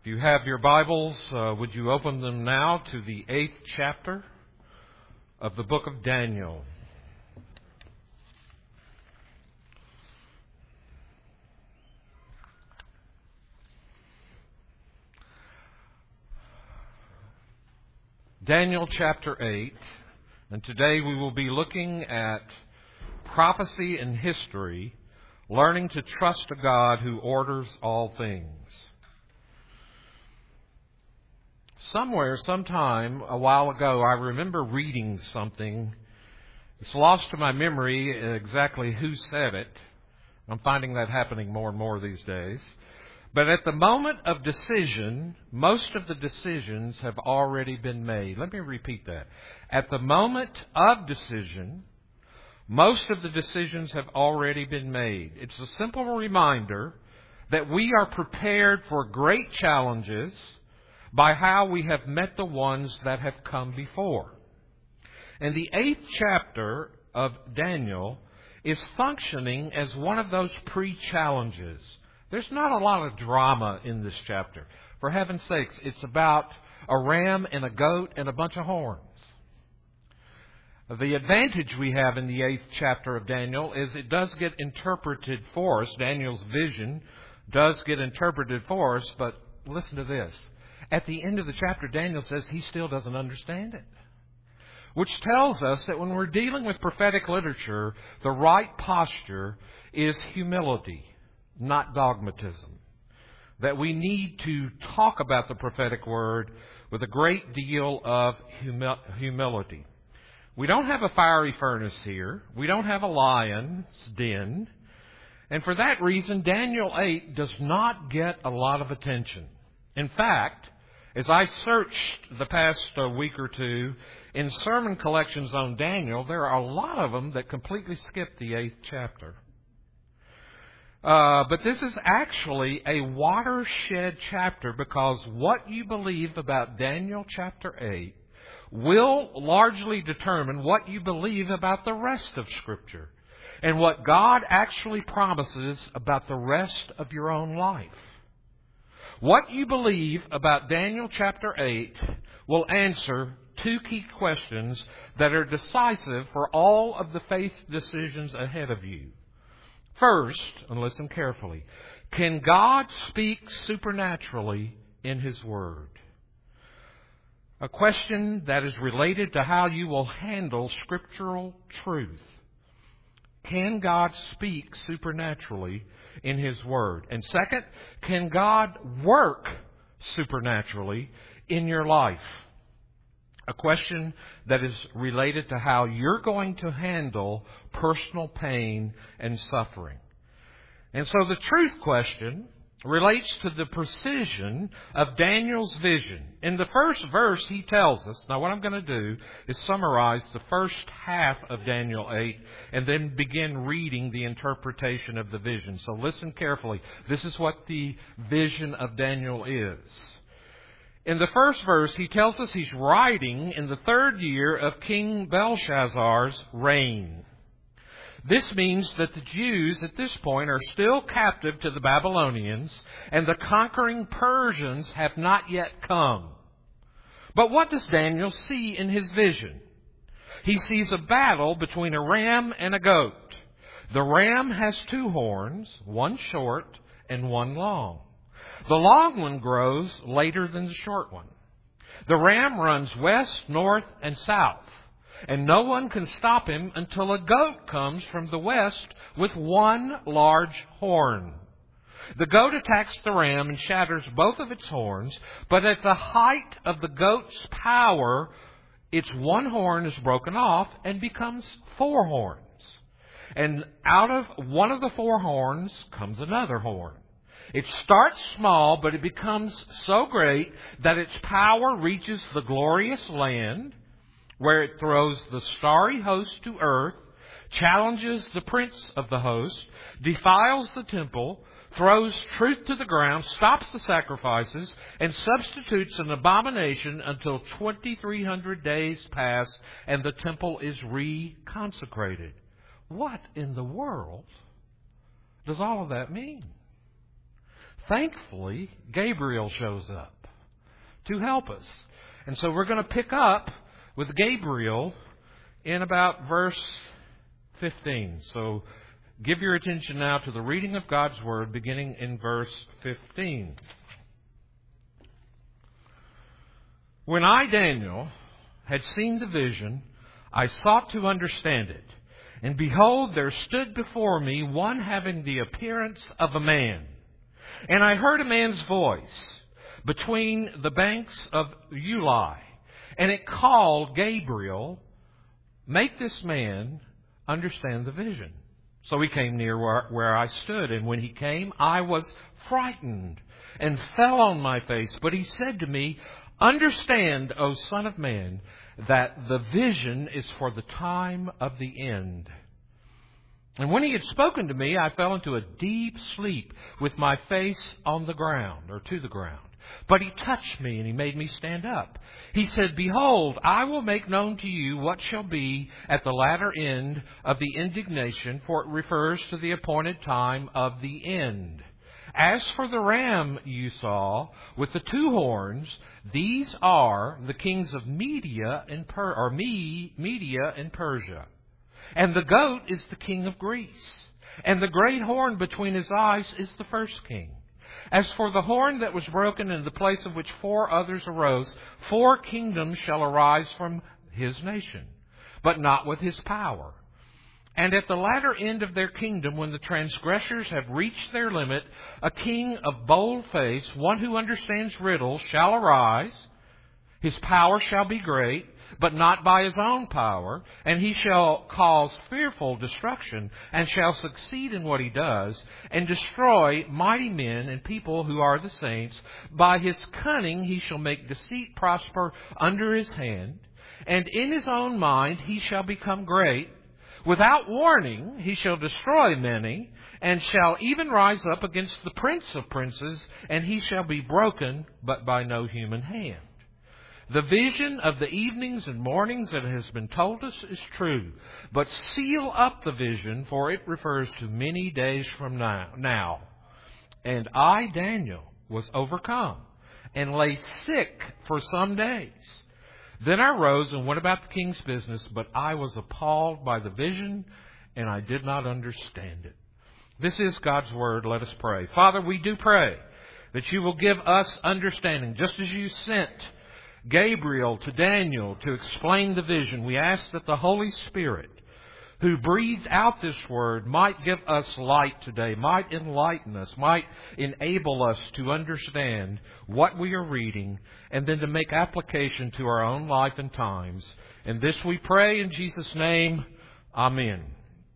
If you have your Bibles, would you open them now to the 8th chapter of the book of Daniel. Daniel chapter 8, and today we will be looking at prophecy and history, learning to trust a God who orders all things. Somewhere, sometime, a while ago, I remember reading something. It's lost to my memory exactly who said it. I'm finding that happening more and more these days. But at the moment of decision, most of the decisions have already been made. Let me repeat that. At the moment of decision, most of the decisions have already been made. It's a simple reminder that we are prepared for great challenges by how we have met the ones that have come before. And the 8th chapter of Daniel is functioning as one of those pre-challenges. There's not a lot of drama in this chapter. For heaven's sakes, it's about a ram and a goat and a bunch of horns. The advantage we have in the 8th chapter of Daniel is it does get interpreted for us. Daniel's vision does get interpreted for us, but listen to this. At the end of the chapter, Daniel says he still doesn't understand it. Which tells us that when we're dealing with prophetic literature, the right posture is humility, not dogmatism. That we need to talk about the prophetic word with a great deal of humility. We don't have a fiery furnace here. We don't have a lion's den. And for that reason, Daniel 8 does not get a lot of attention. In fact, as I searched the past week or two in sermon collections on Daniel, there are a lot of them that completely skip the 8th chapter. But this is actually a watershed chapter because what you believe about Daniel chapter 8 will largely determine what you believe about the rest of Scripture and what God actually promises about the rest of your own life. What you believe about Daniel chapter 8 will answer two key questions that are decisive for all of the faith decisions ahead of you. First, and listen carefully, can God speak supernaturally in His Word? A question that is related to how you will handle scriptural truth. Can God speak supernaturally in His Word? And second, can God work supernaturally in your life? A question that is related to how you're going to handle personal pain and suffering. And so the truth question relates to the precision of Daniel's vision. In the first verse, he tells us, now what I'm going to do is summarize the first half of Daniel 8 and then begin reading the interpretation of the vision. So listen carefully. This is what the vision of Daniel is. In the first verse, he tells us he's writing in the 3rd year of King Belshazzar's reign. This means that the Jews at this point are still captive to the Babylonians, and the conquering Persians have not yet come. But what does Daniel see in his vision? He sees a battle between a ram and a goat. The ram has 2 horns, one short and one long. The long one grows later than the short one. The ram runs west, north, and south. And no one can stop him until a goat comes from the west with one large horn. The goat attacks the ram and shatters both of its horns, but at the height of the goat's power, its one horn is broken off and becomes 4 horns. And out of one of the 4 horns comes another horn. It starts small, but it becomes so great that its power reaches the glorious land, where it throws the starry host to earth, challenges the prince of the host, defiles the temple, throws truth to the ground, stops the sacrifices, and substitutes an abomination until 2,300 days pass and the temple is reconsecrated. What in the world does all of that mean? thankfully, Gabriel shows up to help us. And so we're going to pick up with Gabriel in about verse 15. So give your attention now to the reading of God's Word beginning in verse 15. When I, Daniel, had seen the vision, I sought to understand it. And behold, there stood before me one having the appearance of a man. And I heard a man's voice between the banks of Ulai. And it called Gabriel, make this man understand the vision. So he came near where I stood. And when he came, I was frightened and fell on my face. But he said to me, understand, O Son of Man, that the vision is for the time of the end. And when he had spoken to me, I fell into a deep sleep with my face on the ground, or to the ground. But he touched me and he made me stand up. He said, behold, I will make known to you what shall be at the latter end of the indignation, for it refers to the appointed time of the end. As for the ram you saw with the two horns, these are the kings of Media and Persia. And the goat is the king of Greece. And the great horn between his eyes is the first king. As for the horn that was broken, in the place of which 4 others arose, 4 kingdoms shall arise from his nation, but not with his power. And at the latter end of their kingdom, when the transgressors have reached their limit, a king of bold face, one who understands riddles, shall arise. His power shall be great, but not by his own power. And he shall cause fearful destruction, and shall succeed in what he does, and destroy mighty men and people who are the saints. By his cunning he shall make deceit prosper under his hand, and in his own mind he shall become great. Without warning, he shall destroy many, and shall even rise up against the prince of princes, and he shall be broken, but by no human hand. The vision of the evenings and mornings that has been told us is true, but seal up the vision, for it refers to many days from now. And I, Daniel, was overcome, and lay sick for some days. Then I rose and went about the king's business, but I was appalled by the vision, and I did not understand it. This is God's Word. Let us pray. Father, we do pray that you will give us understanding, just as you sent Gabriel to Daniel to explain the vision. We ask that the Holy Spirit, who breathed out this Word, might give us light today, might enlighten us, might enable us to understand what we are reading, and then to make application to our own life and times. And this we pray in Jesus' name. Amen.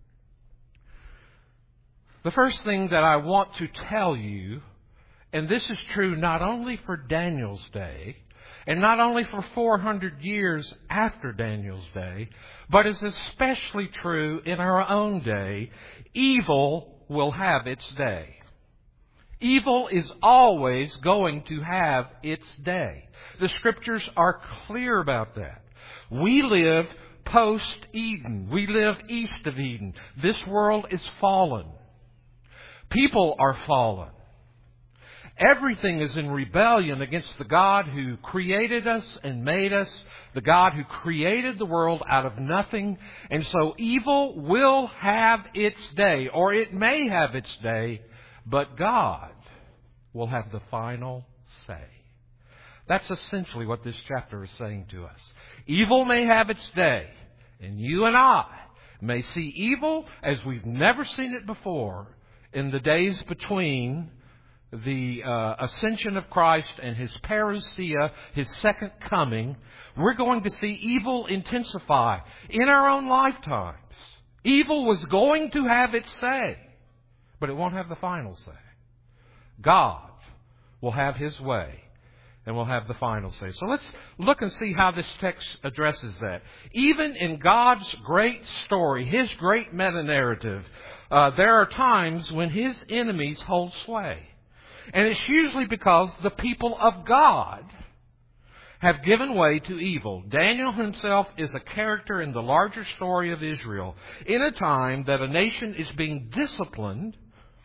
The first thing that I want to tell you, and this is true not only for Daniel's day, and not only for 400 years after Daniel's day, but is especially true in our own day, evil will have its day. Evil is always going to have its day. The Scriptures are clear about that. We live post-Eden. We live east of Eden. This world is fallen. People are fallen. Everything is in rebellion against the God who created us and made us, the God who created the world out of nothing. And so evil will have its day, or it may have its day, but God will have the final say. That's essentially what this chapter is saying to us. Evil may have its day, and you and I may see evil as we've never seen it before in the days between the ascension of Christ and His parousia, His second coming. We're going to see evil intensify in our own lifetimes. Evil was going to have its say, but it won't have the final say. God will have His way and will have the final say. So let's look and see how this text addresses that. Even in God's great story, His great meta-narrative, there are times when His enemies hold sway. And it's usually because the people of God have given way to evil. Daniel himself is a character in the larger story of Israel in a time that a nation is being disciplined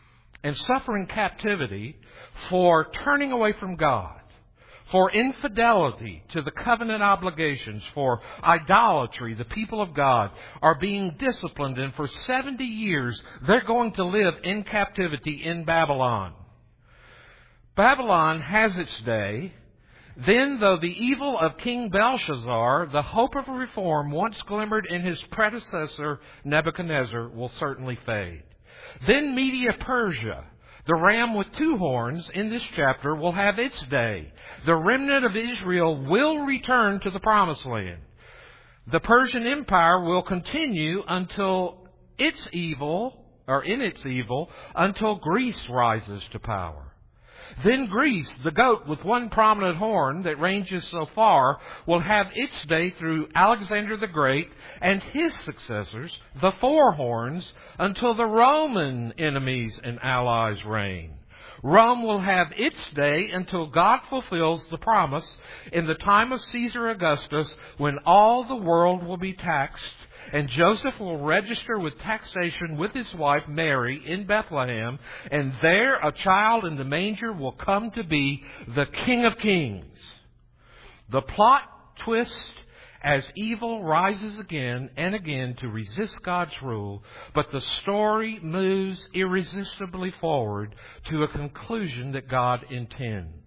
and suffering captivity for turning away from God, for infidelity to the covenant obligations, for idolatry, the people of God are being disciplined, and for 70 years they're going to live in captivity in Babylon. Babylon has its day. Then, though the evil of King Belshazzar, the hope of reform once glimmered in his predecessor Nebuchadnezzar, will certainly fade. Then Media Persia, the ram with two horns in this chapter, will have its day. The remnant of Israel will return to the Promised Land. The Persian Empire will continue until in its evil, until Greece rises to power. Then Greece, the goat with one prominent horn that ranges so far, will have its day through Alexander the Great and his successors, the four horns, until the Roman enemies and allies reign. Rome will have its day until God fulfills the promise in the time of Caesar Augustus, when all the world will be taxed, and Joseph will register with taxation with his wife Mary in Bethlehem, and there a child in the manger will come to be the King of Kings. The plot twists as evil rises again and again to resist God's rule, but the story moves irresistibly forward to a conclusion that God intends.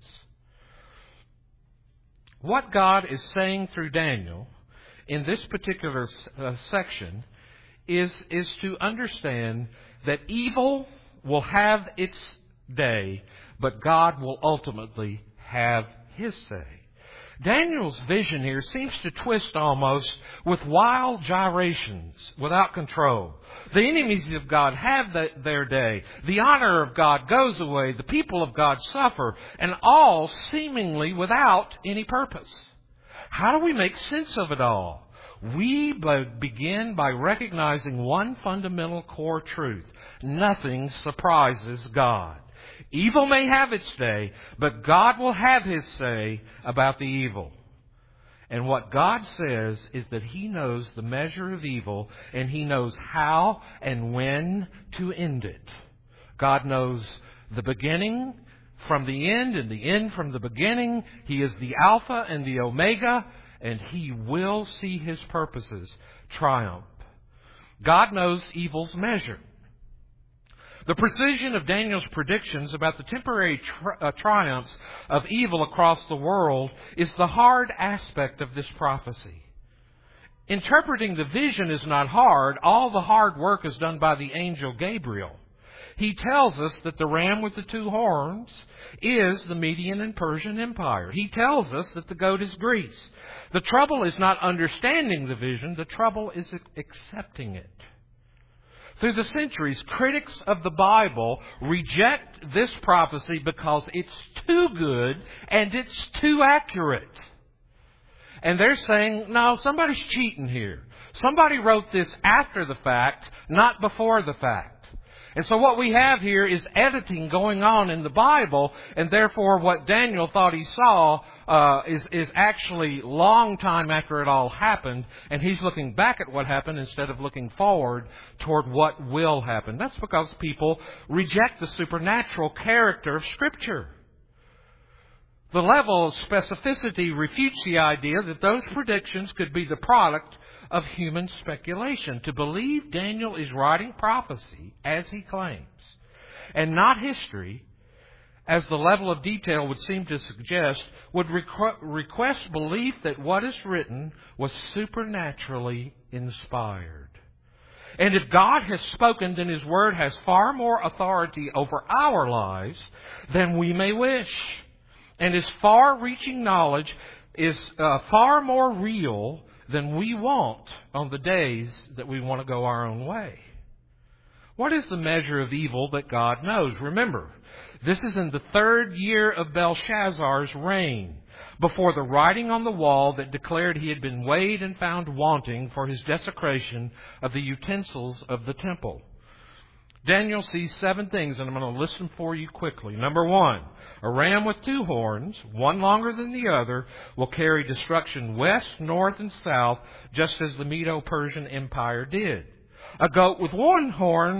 What God is saying through Daniel in this particular section is to understand that evil will have its day, but God will ultimately have His say. Daniel's vision here seems to twist almost with wild gyrations without control. The enemies of God have their day. The honor of God goes away. The people of God suffer, and all seemingly without any purpose. How do we make sense of it all? We begin by recognizing one fundamental core truth. Nothing surprises God. Evil may have its day, but God will have His say about the evil. And what God says is that He knows the measure of evil, and He knows how and when to end it. God knows the beginning from the end and the end from the beginning. He is the Alpha and the Omega, and He will see His purposes triumph. God knows evil's measure. The precision of Daniel's predictions about the temporary triumphs of evil across the world is the hard aspect of this prophecy. Interpreting the vision is not hard. All the hard work is done by the angel Gabriel. He tells us that the ram with the two horns is the Median and Persian Empire. He tells us that the goat is Greece. The trouble is not understanding the vision. The trouble is accepting it. Through the centuries, critics of the Bible reject this prophecy because it's too good and it's too accurate. And they're saying, no, somebody's cheating here. Somebody wrote this after the fact, not before the fact. And so what we have here is editing going on in the Bible, and therefore what Daniel thought he saw is actually long time after it all happened, and he's looking back at what happened instead of looking forward toward what will happen. That's because people reject the supernatural character of Scripture. The level of specificity refutes the idea that those predictions could be the product of human speculation. To believe Daniel is writing prophecy, as he claims, and not history, as the level of detail would seem to suggest, would request belief that what is written was supernaturally inspired. And if God has spoken, then His Word has far more authority over our lives than we may wish. And His far-reaching knowledge is far more real than we want on the days that we want to go our own way. What is the measure of evil that God knows? Remember, this is in the 3rd year of Belshazzar's reign, before the writing on the wall that declared he had been weighed and found wanting for his desecration of the utensils of the temple. Daniel sees 7 things, and I'm going to list them for you quickly. Number 1, a ram with 2 horns, one longer than the other, will carry destruction west, north, and south, just as the Medo-Persian Empire did. A goat with 1 horn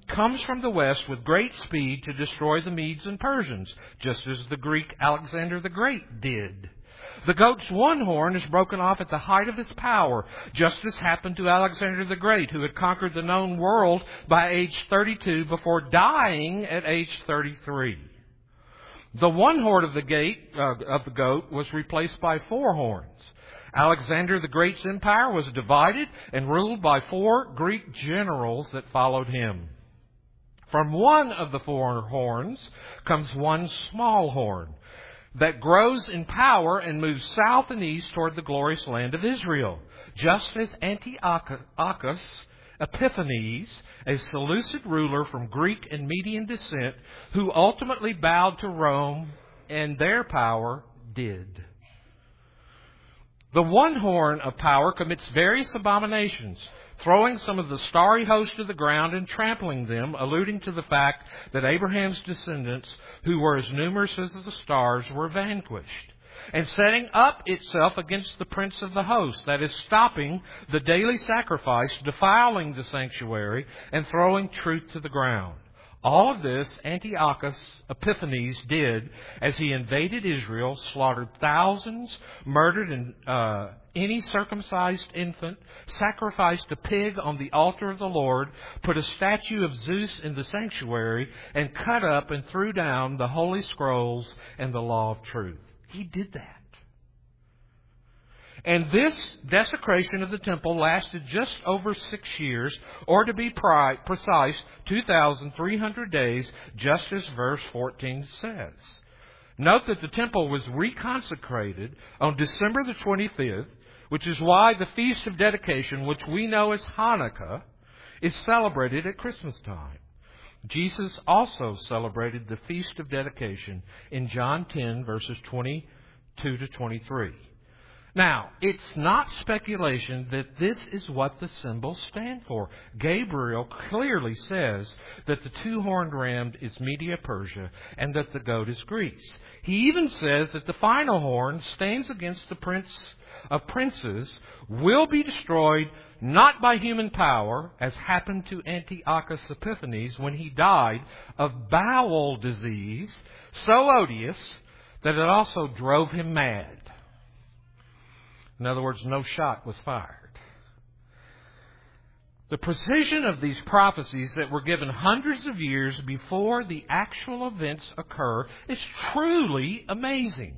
comes from the west with great speed to destroy the Medes and Persians, just as the Greek Alexander the Great did. The goat's one horn is broken off at the height of his power, just as happened to Alexander the Great, who had conquered the known world by age 32 before dying at age 33. The one horn of the goat was replaced by 4 horns. Alexander the Great's empire was divided and ruled by 4 Greek generals that followed him. From one of the 4 horns comes one small horn that grows in power and moves south and east toward the glorious land of Israel, just as Antiochus Epiphanes, a Seleucid ruler from Greek and Median descent, who ultimately bowed to Rome and their power, did. The one horn of power commits various abominations, throwing some of the starry host to the ground and trampling them, alluding to the fact that Abraham's descendants, who were as numerous as the stars, were vanquished, and setting up itself against the prince of the host, that is, stopping the daily sacrifice, defiling the sanctuary, and throwing truth to the ground. All of this Antiochus Epiphanes did as he invaded Israel, slaughtered thousands, murdered any circumcised infant, sacrificed a pig on the altar of the Lord, put a statue of Zeus in the sanctuary, and cut up and threw down the holy scrolls and the law of truth. He did that. And this desecration of the temple lasted just over 6 years, or to be precise, 2,300 days, just as verse 14 says. Note that the temple was reconsecrated on December the 25th, which is why the Feast of Dedication, which we know as Hanukkah, is celebrated at Christmas time. Jesus also celebrated the Feast of Dedication in John 10, verses 22 to 23. Now, it's not speculation that this is what the symbols stand for. Gabriel clearly says that the 2-horned ram is Media Persia and that the goat is Greece. He even says that the final horn stands against the prince of princes, will be destroyed not by human power, as happened to Antiochus Epiphanes when he died of bowel disease, so odious that it also drove him mad. In other words, no shot was fired. The precision of these prophecies that were given hundreds of years before the actual events occur is truly amazing.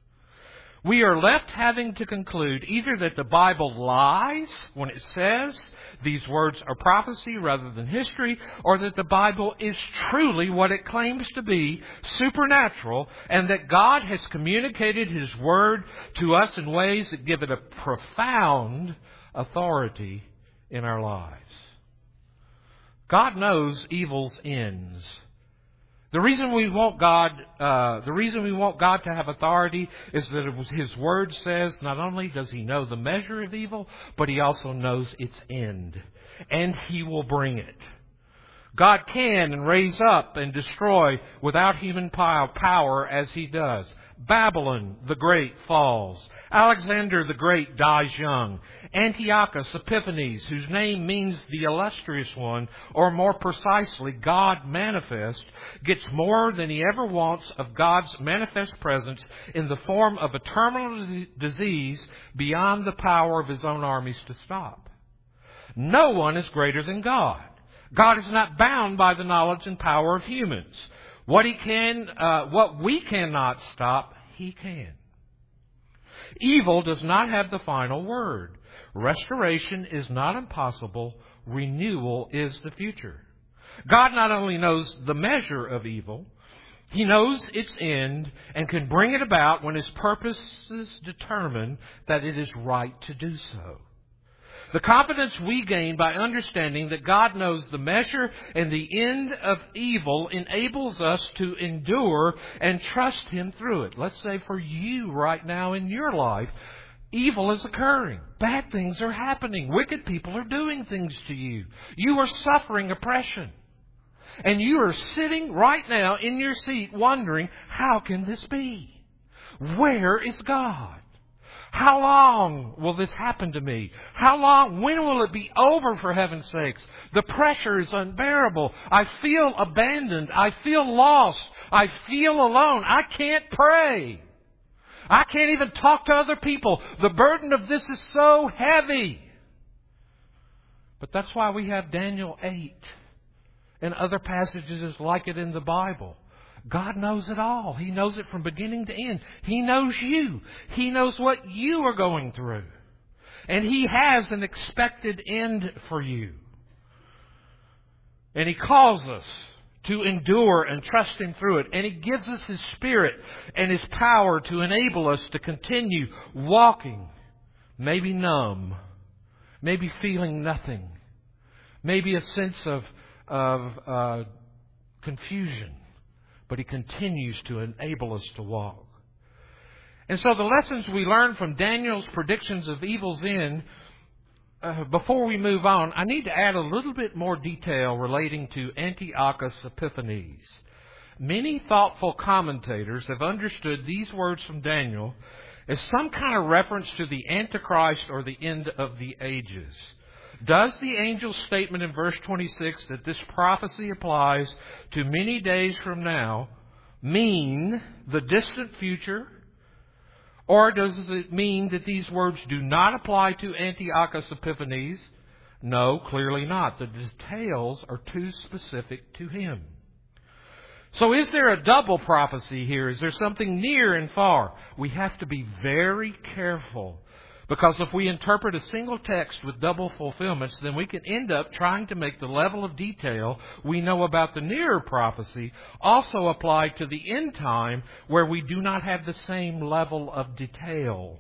We are left having to conclude either that the Bible lies when it says these words are prophecy rather than history, or that the Bible is truly what it claims to be, supernatural, and that God has communicated His Word to us in ways that give it a profound authority in our lives. God knows evil's ends. The reason we want God to have authority is that His Word says not only does He know the measure of evil, but He also knows its end. And He will bring it. God can and raise up and destroy without human power as He does. Babylon the Great falls. Alexander the Great dies young. Antiochus Epiphanes, whose name means the illustrious one, or more precisely, God manifest, gets more than he ever wants of God's manifest presence in the form of a terminal disease beyond the power of his own armies to stop. No one is greater than God. God is not bound by the knowledge and power of humans. What we cannot stop, He can. Evil does not have the final word. Restoration is not impossible. Renewal is the future. God not only knows the measure of evil, He knows its end and can bring it about when His purposes determine that it is right to do so. The confidence we gain by understanding that God knows the measure and the end of evil enables us to endure and trust Him through it. Let's say for you right now in your life, evil is occurring. Bad things are happening. Wicked people are doing things to you. You are suffering oppression. And you are sitting right now in your seat wondering, how can this be? Where is God? How long will this happen to me? How long? When will it be over, for heaven's sakes? The pressure is unbearable. I feel abandoned. I feel lost. I feel alone. I can't pray. I can't even talk to other people. The burden of this is so heavy. But that's why we have Daniel 8 and other passages like it in the Bible. God knows it all. He knows it from beginning to end. He knows you. He knows what you are going through. And He has an expected end for you. And He calls us to endure and trust Him through it. And He gives us His Spirit and His power to enable us to continue walking, maybe numb, maybe feeling nothing, maybe a sense of confusion. But He continues to enable us to walk. And so the lessons we learn from Daniel's predictions of evil's end, before we move on, I need to add a little bit more detail relating to Antiochus Epiphanes. Many thoughtful commentators have understood these words from Daniel as some kind of reference to the Antichrist or the end of the ages. Does the angel's statement in verse 26 that this prophecy applies to many days from now mean the distant future? Or does it mean that these words do not apply to Antiochus Epiphanes? No, clearly not. The details are too specific to him. So is there a double prophecy here? Is there something near and far? We have to be very careful. Because if we interpret a single text with double fulfillments, then we can end up trying to make the level of detail we know about the nearer prophecy also apply to the end time where we do not have the same level of detail.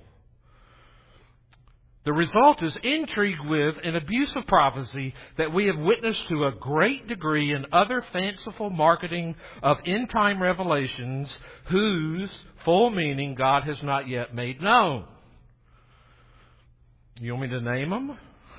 The result is intrigue with and abuse of prophecy that we have witnessed to a great degree in other fanciful marketing of end-time revelations whose full meaning God has not yet made known. You want me to name them?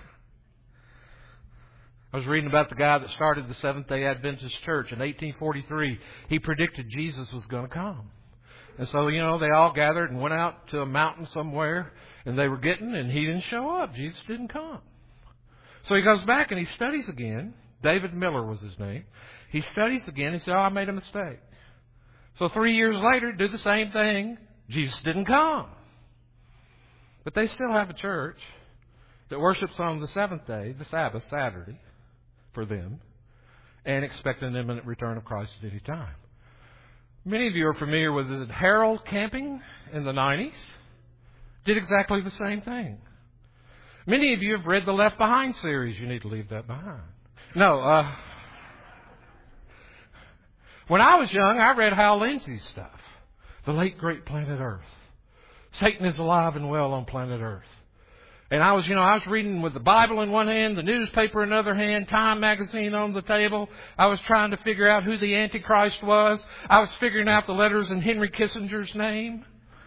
I was reading about the guy that started the Seventh-day Adventist Church in 1843. He predicted Jesus was going to come. And so, they all gathered and went out to a mountain somewhere, and they were and he didn't show up. Jesus didn't come. So he goes back and he studies again. David Miller was his name. He studies again. He said, I made a mistake. So 3 years later, do the same thing. Jesus didn't come. But they still have a church that worships on the seventh day, the Sabbath, Saturday, for them, and expect an imminent return of Christ at any time. Many of you are familiar with Harold Camping in the 90s. Did exactly the same thing. Many of you have read the Left Behind series. You need to leave that behind. No, when I was young, I read Hal Lindsey's stuff. The Late Great Planet Earth. Satan is alive and well on planet Earth. And I was reading with the Bible in one hand, the newspaper in the other hand, Time magazine on the table. I was trying to figure out who the Antichrist was. I was figuring out the letters in Henry Kissinger's name.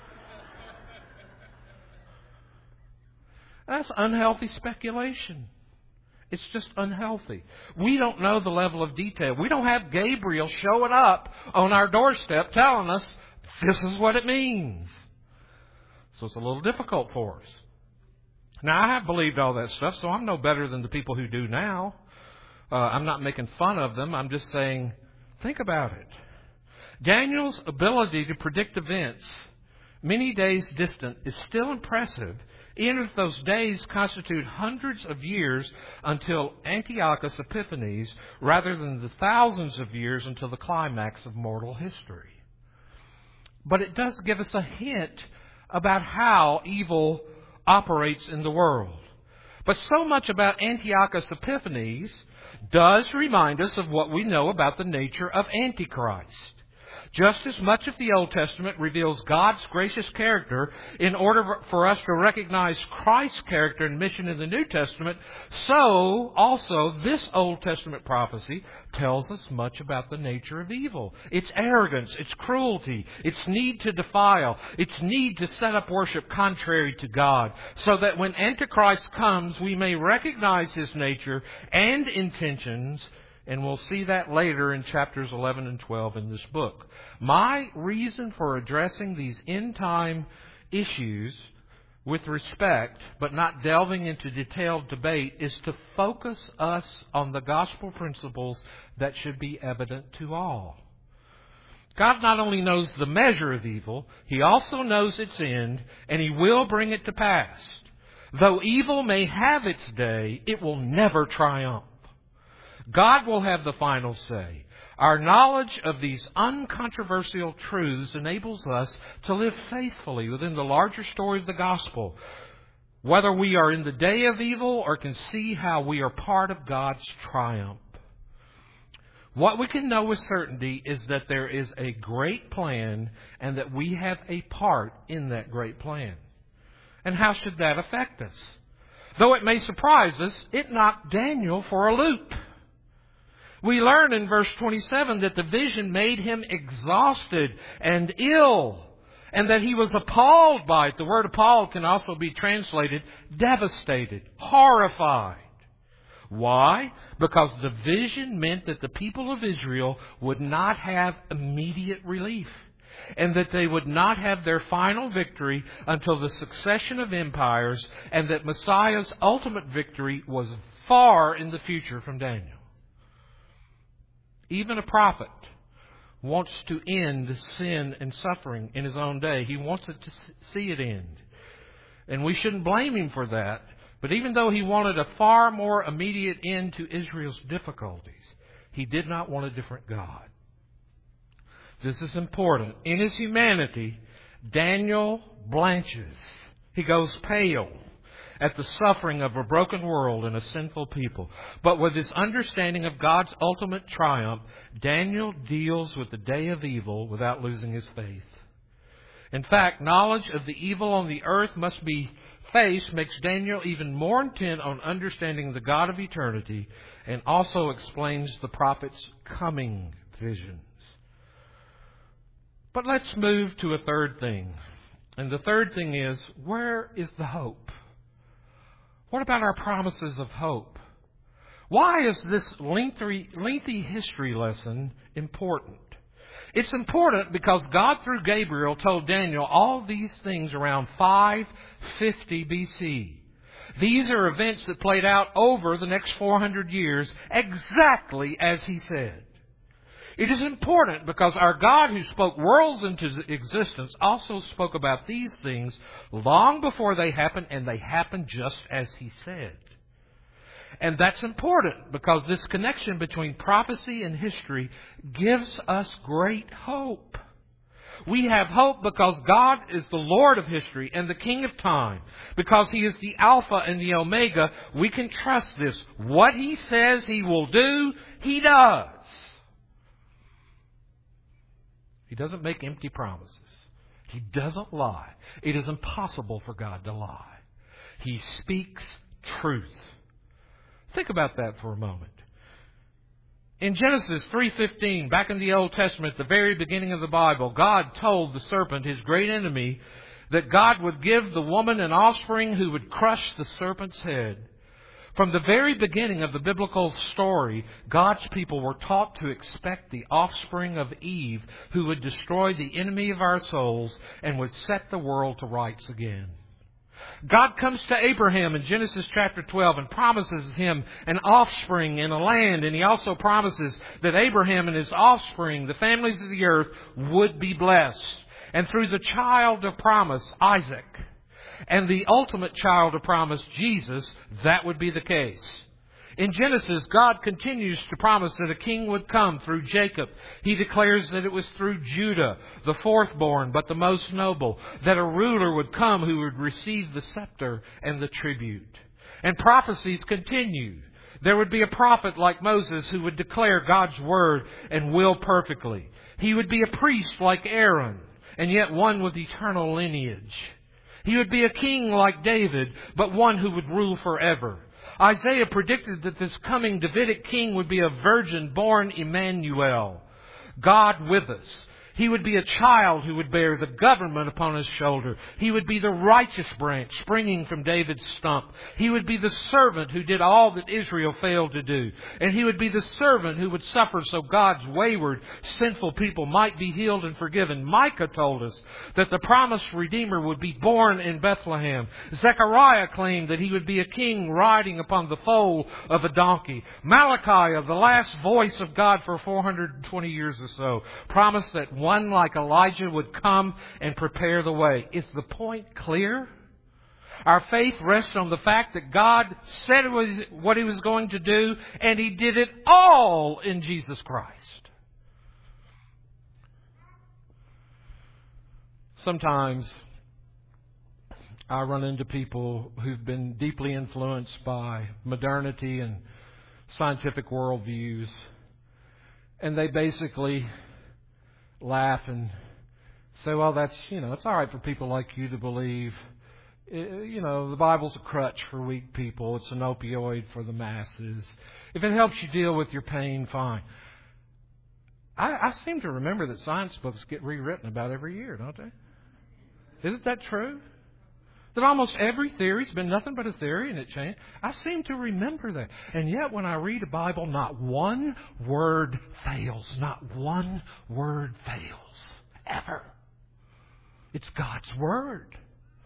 That's unhealthy speculation. It's just unhealthy. We don't know the level of detail. We don't have Gabriel showing up on our doorstep telling us this is what it means. So it's a little difficult for us. Now, I have believed all that stuff, so I'm no better than the people who do now. I'm not making fun of them. I'm just saying, think about it. Daniel's ability to predict events many days distant is still impressive, even if those days constitute hundreds of years until Antiochus Epiphanes, rather than the thousands of years until the climax of mortal history. But it does give us a hint about how evil operates in the world. But so much about Antiochus Epiphanes does remind us of what we know about the nature of Antichrist. Just as much of the Old Testament reveals God's gracious character in order for us to recognize Christ's character and mission in the New Testament, so also this Old Testament prophecy tells us much about the nature of evil. Its arrogance, its cruelty, its need to defile, its need to set up worship contrary to God, so that when Antichrist comes, we may recognize his nature and intentions. And we'll see that later in chapters 11 and 12 in this book. My reason for addressing these end-time issues with respect, but not delving into detailed debate, is to focus us on the gospel principles that should be evident to all. God not only knows the measure of evil, He also knows its end, and He will bring it to pass. Though evil may have its day, it will never triumph. God will have the final say. Our knowledge of these uncontroversial truths enables us to live faithfully within the larger story of the gospel, whether we are in the day of evil or can see how we are part of God's triumph. What we can know with certainty is that there is a great plan and that we have a part in that great plan. And how should that affect us? Though it may surprise us, it knocked Daniel for a loop. We learn in verse 27 that the vision made him exhausted and ill, and that he was appalled by it. The word appalled can also be translated devastated, horrified. Why? Because the vision meant that the people of Israel would not have immediate relief, and that they would not have their final victory until the succession of empires, and that Messiah's ultimate victory was far in the future from Daniel. Even a prophet wants to end sin and suffering in his own day. He wants it to see it end. And we shouldn't blame him for that. But even though he wanted a far more immediate end to Israel's difficulties, he did not want a different God. This is important. In his humanity, Daniel blanches. He goes pale at the suffering of a broken world and a sinful people. But with his understanding of God's ultimate triumph, Daniel deals with the day of evil without losing his faith. In fact, knowledge of the evil on the earth must be faced makes Daniel even more intent on understanding the God of eternity, and also explains the prophet's coming visions. But let's move to a third thing. And the third thing is, where is the hope? What about our promises of hope? Why is this lengthy history lesson important? It's important because God, through Gabriel, told Daniel all these things around 550 BC. These are events that played out over the next 400 years, exactly as He said. It is important because our God, who spoke worlds into existence, also spoke about these things long before they happened, and they happened just as He said. And that's important because this connection between prophecy and history gives us great hope. We have hope because God is the Lord of history and the King of time. Because He is the Alpha and the Omega, we can trust this. What He says He will do, He does. He doesn't make empty promises. He doesn't lie. It is impossible for God to lie. He speaks truth. Think about that for a moment. In Genesis 3:15, back in the Old Testament, the very beginning of the Bible, God told the serpent, his great enemy, that God would give the woman an offspring who would crush the serpent's head. From the very beginning of the biblical story, God's people were taught to expect the offspring of Eve who would destroy the enemy of our souls and would set the world to rights again. God comes to Abraham in Genesis chapter 12 and promises him an offspring and a land. And He also promises that Abraham and his offspring, the families of the earth, would be blessed. And through the child of promise, Isaac, and the ultimate child of promise, Jesus, that would be the case. In Genesis, God continues to promise that a king would come through Jacob. He declares that it was through Judah, the fourthborn, but the most noble, that a ruler would come who would receive the scepter and the tribute. And prophecies continue. There would be a prophet like Moses who would declare God's word and will perfectly. He would be a priest like Aaron, and yet one with eternal lineage. He would be a king like David, but one who would rule forever. Isaiah predicted that this coming Davidic king would be a virgin born Emmanuel, God with us. He would be a child who would bear the government upon his shoulder. He would be the righteous branch springing from David's stump. He would be the servant who did all that Israel failed to do. And he would be the servant who would suffer so God's wayward, sinful people might be healed and forgiven. Micah told us that the promised Redeemer would be born in Bethlehem. Zechariah claimed that he would be a king riding upon the foal of a donkey. Malachi, the last voice of God for 420 years or so, promised that one like Elijah would come and prepare the way. Is the point clear? Our faith rests on the fact that God said what He was going to do, and He did it all in Jesus Christ. Sometimes I run into people who've been deeply influenced by modernity and scientific worldviews, and they basically laugh and say, well, that's, it's all right for people like you to believe. The Bible's a crutch for weak people. It's an opioid for the masses. If it helps you deal with your pain, fine. I seem to remember that science books get rewritten about every year, don't they? Isn't that true? That almost every theory's been nothing but a theory and it changed. I seem to remember that. And yet when I read the Bible, not one word fails. Not one word fails. Ever. It's God's Word.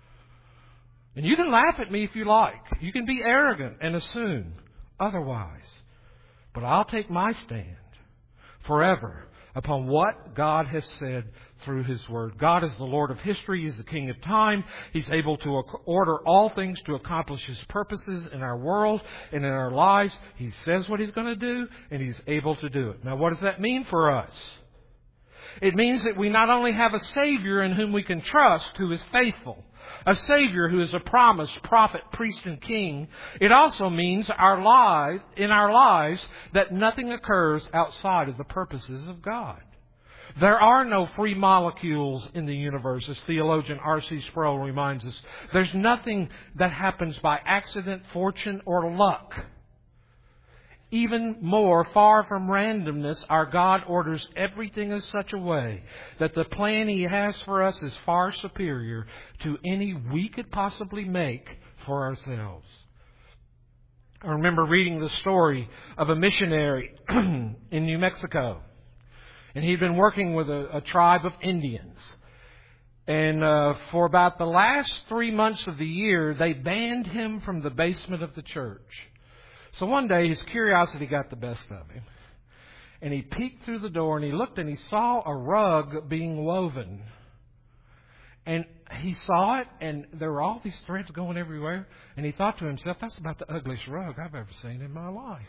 And you can laugh at me if you like. You can be arrogant and assume otherwise. But I'll take my stand forever upon what God has said through His Word. God is the Lord of history. He's the King of time. He's able to order all things to accomplish His purposes in our world and in our lives. He says what He's going to do, and He's able to do it. Now, what does that mean for us? It means that we not only have a Savior in whom we can trust, who is faithful, a Savior who is a promised prophet, priest, and king. It also means in our lives that nothing occurs outside of the purposes of God. There are no free molecules in the universe, as theologian R.C. Sproul reminds us. There's nothing that happens by accident, fortune, or luck. Even more, far from randomness, our God orders everything in such a way that the plan He has for us is far superior to any we could possibly make for ourselves. I remember reading the story of a missionary in New Mexico. And he'd been working with a tribe of Indians. And for about the last 3 months of the year, they banned him from the basement of the church. So one day, his curiosity got the best of him. And he peeked through the door and he looked and he saw a rug being woven. And he saw it and there were all these threads going everywhere. And he thought to himself, that's about the ugliest rug I've ever seen in my life.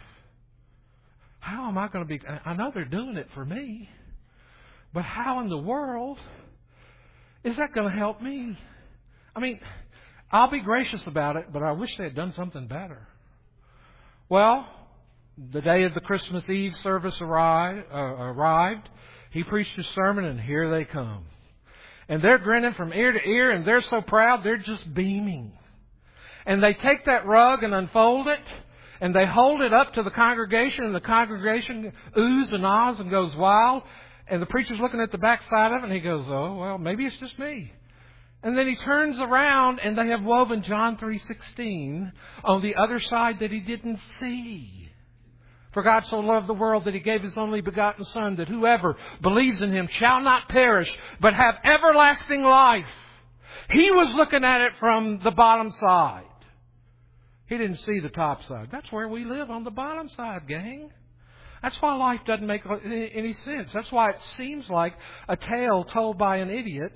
How am I going to be... I know they're doing it for me. But how in the world is that going to help me? I mean, I'll be gracious about it, but I wish they had done something better. Well, the day of the Christmas Eve service arrived. He preached his sermon, and here they come. And they're grinning from ear to ear, and they're so proud, they're just beaming. And they take that rug and unfold it, and they hold it up to the congregation, and the congregation oohs and ahs and goes wild. And the preacher's looking at the back side of it, and he goes, oh, well, maybe it's just me. And then he turns around, and they have woven John 3:16 on the other side that he didn't see. For God so loved the world that He gave His only begotten Son, that whoever believes in Him shall not perish, but have everlasting life. He was looking at it from the bottom side. He didn't see the top side. That's where we live, on the bottom side, gang. That's why life doesn't make any sense. That's why it seems like a tale told by an idiot.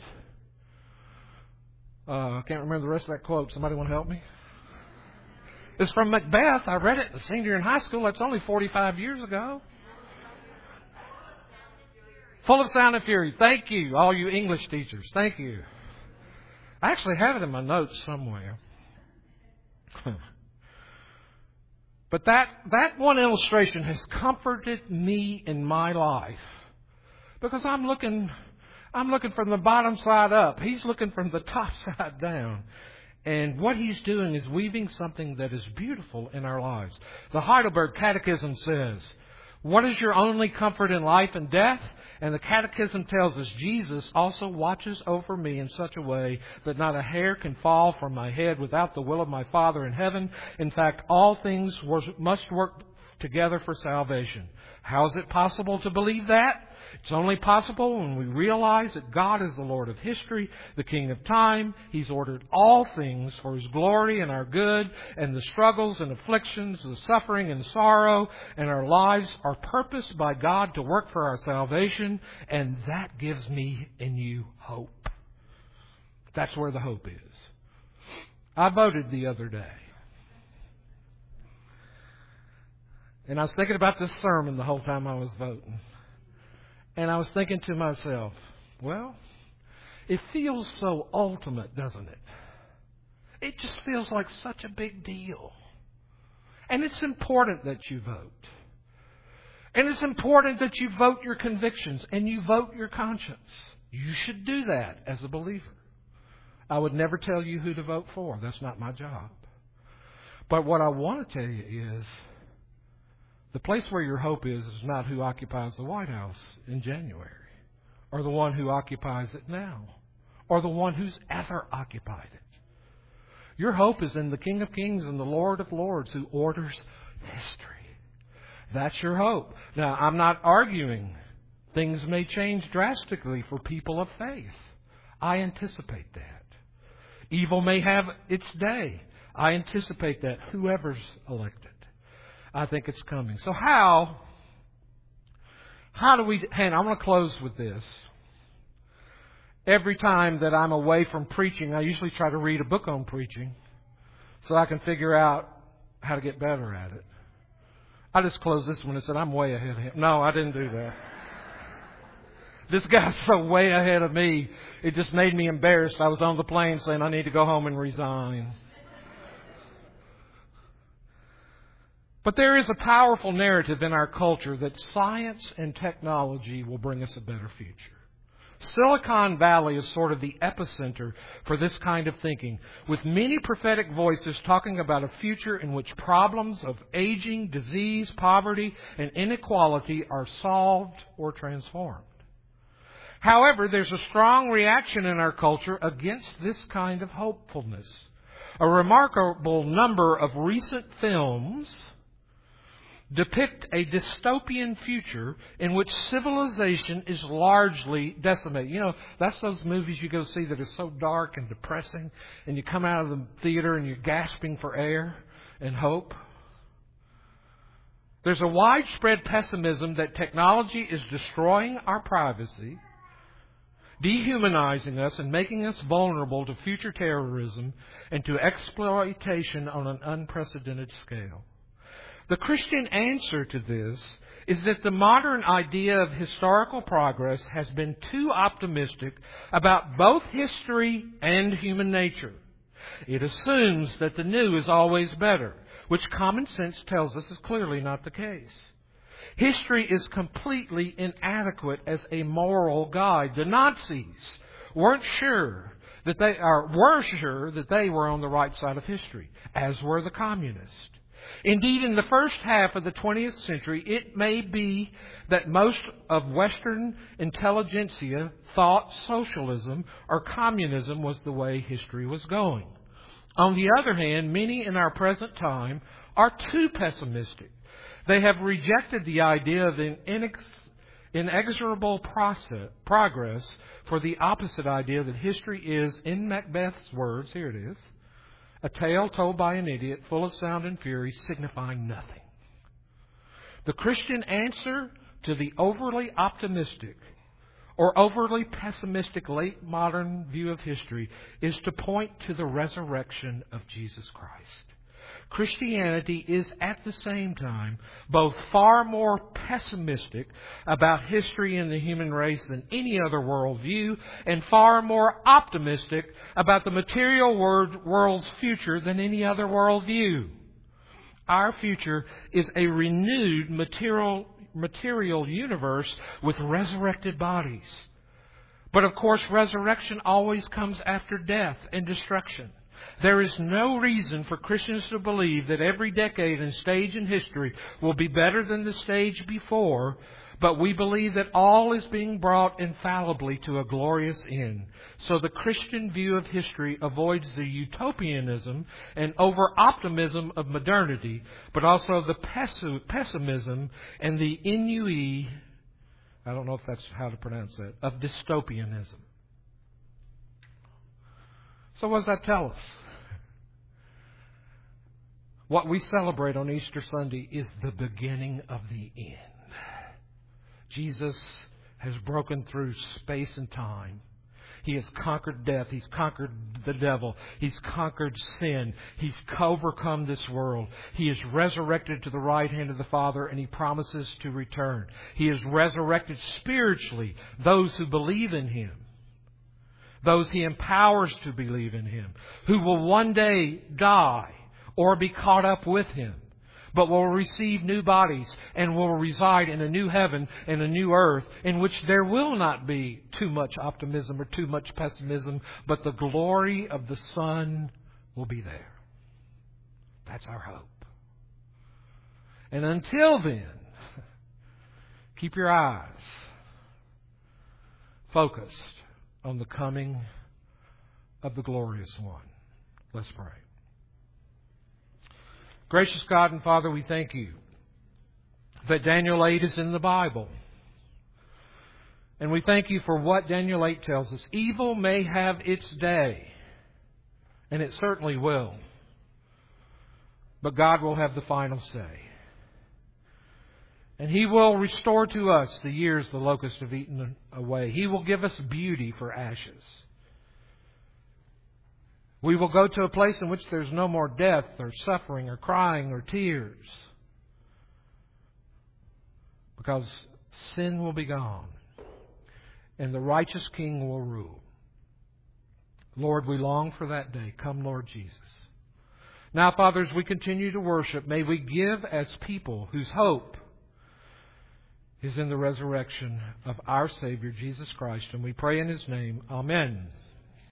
I can't remember the rest of that quote. Somebody want to help me? It's from Macbeth. I read it as a senior in high school. That's only 45 years ago. Full of sound and fury. Thank you, all you English teachers. Thank you. I actually have it in my notes somewhere. But that one illustration has comforted me in my life. Because I'm looking from the bottom side up. He's looking from the top side down. And what he's doing is weaving something that is beautiful in our lives. The Heidelberg Catechism says, what is your only comfort in life and death? And the Catechism tells us Jesus also watches over me in such a way that not a hair can fall from my head without the will of my Father in heaven. In fact, all things must work together for salvation. How is it possible to believe that? It's only possible when we realize that God is the Lord of history, the King of time. He's ordered all things for His glory and our good, and the struggles and afflictions, the suffering and sorrow, and our lives are purposed by God to work for our salvation, and that gives me and you hope. That's where the hope is. I voted the other day. And I was thinking about this sermon the whole time I was voting. And I was thinking to myself, well, it feels so ultimate, doesn't it? It just feels like such a big deal. And it's important that you vote. And it's important that you vote your convictions and you vote your conscience. You should do that as a believer. I would never tell you who to vote for. That's not my job. But what I want to tell you is, the place where your hope is not who occupies the White House in January, or the one who occupies it now, or the one who's ever occupied it. Your hope is in the King of Kings and the Lord of Lords who orders history. That's your hope. Now, I'm not arguing things may change drastically for people of faith. I anticipate that. Evil may have its day. I anticipate that, whoever's elected. I think it's coming. So how do we... And I'm going to close with this. Every time that I'm away from preaching, I usually try to read a book on preaching so I can figure out how to get better at it. I just closed this one and said, I'm way ahead of him. No, I didn't do that. This guy's so way ahead of me, it just made me embarrassed. I was on the plane saying I need to go home and resign. But there is a powerful narrative in our culture that science and technology will bring us a better future. Silicon Valley is sort of the epicenter for this kind of thinking, with many prophetic voices talking about a future in which problems of aging, disease, poverty, and inequality are solved or transformed. However, there's a strong reaction in our culture against this kind of hopefulness. A remarkable number of recent films depict a dystopian future in which civilization is largely decimated. You know, that's those movies you go see that are so dark and depressing, and you come out of the theater and you're gasping for air and hope. There's a widespread pessimism that technology is destroying our privacy, dehumanizing us and making us vulnerable to future terrorism and to exploitation on an unprecedented scale. The Christian answer to this is that the modern idea of historical progress has been too optimistic about both history and human nature. It assumes that the new is always better, which common sense tells us is clearly not the case. History is completely inadequate as a moral guide. The Nazis were sure that they were on the right side of history, as were the communists. Indeed, in the first half of the 20th century, it may be that most of Western intelligentsia thought socialism or communism was the way history was going. On the other hand, many in our present time are too pessimistic. They have rejected the idea of an inexorable progress for the opposite idea that history is, in Macbeth's words, here it is, a tale told by an idiot, full of sound and fury, signifying nothing. The Christian answer to the overly optimistic or overly pessimistic late modern view of history is to point to the resurrection of Jesus Christ. Christianity is at the same time both far more pessimistic about history and the human race than any other worldview, and far more optimistic about the material world's future than any other worldview. Our future is a renewed material universe with resurrected bodies. But of course, resurrection always comes after death and destruction. There is no reason for Christians to believe that every decade and stage in history will be better than the stage before, But we believe that all is being brought infallibly to a glorious end. So the Christian view of history avoids the utopianism and over-optimism of modernity, but also the pessimism and the ennui, I don't know if that's how to pronounce that, of dystopianism. So what does that tell us? What we celebrate on Easter Sunday is the beginning of the end. Jesus has broken through space and time. He has conquered death. He's conquered the devil. He's conquered sin. He's overcome this world. He is resurrected to the right hand of the Father, and He promises to return. He has resurrected spiritually those who believe in Him, those He empowers to believe in Him, who will one day die or be caught up with Him, but will receive new bodies and will reside in a new heaven and a new earth in which there will not be too much optimism or too much pessimism, but the glory of the Son will be there. That's our hope. And until then, keep your eyes focused on the coming of the glorious one. Let's pray. Gracious God and Father, we thank You that Daniel 8 is in the Bible. And we thank You for what Daniel 8 tells us. Evil may have its day, and it certainly will. But God will have the final say. And He will restore to us the years the locusts have eaten away. He will give us beauty for ashes. We will go to a place in which there's no more death or suffering or crying or tears, because sin will be gone and the righteous King will rule. Lord, we long for that day. Come, Lord Jesus. Now, Father, as we continue to worship, may we give as people whose hope is in the resurrection of our Savior, Jesus Christ. And we pray in His name. Amen.